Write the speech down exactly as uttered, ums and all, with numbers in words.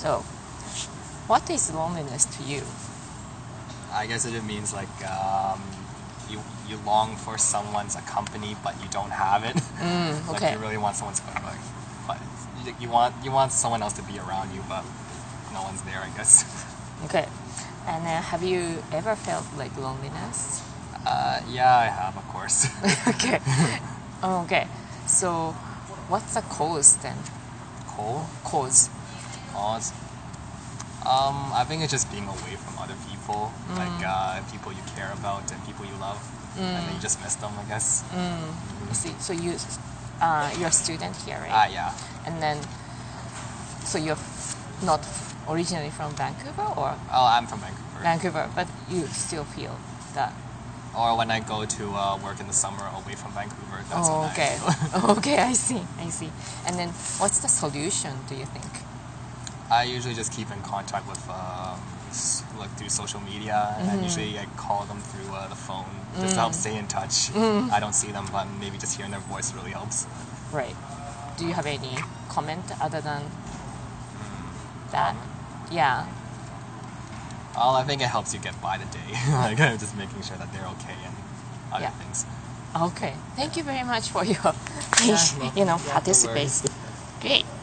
So, what is loneliness to you? I guess it means like um, you you long for someone's company, but you don't have it. Mm, Like okay. you really want someone's like, but you, you want you want someone else to be around you, but no one's there, I guess. Okay. And uh, have you ever felt like loneliness? Uh, yeah, I have, of course. Okay. Okay. So, what's the cause then? Cool. Cause. Cause. Um, I think it's just being away from other people, Mm. like uh, people you care about and people you love, and then you just miss them, I guess. I see. So you, uh, you're a student here, right? Ah, yeah. And then, so you're f- not originally from Vancouver or Oh, I'm from Vancouver. Vancouver, but you still feel that. Or when I go to uh, work in the summer away from Vancouver, that's Oh, when okay. I feel. Okay, I see. I see. And then, what's the solution? Do you think? I usually just keep in contact with, um, s- like through social media, and Mm-hmm. usually I call them through uh, the phone just to Mm. help stay in touch. I don't see them, but maybe just hearing their voice really helps. Right. Do you have any comment other than that? Yeah. Well, I think it helps you get by the day, like just making sure that they're okay and other Yeah. things. Okay. Thank you very much for your, Yeah, no- you know, yeah, no participate. worries. Great.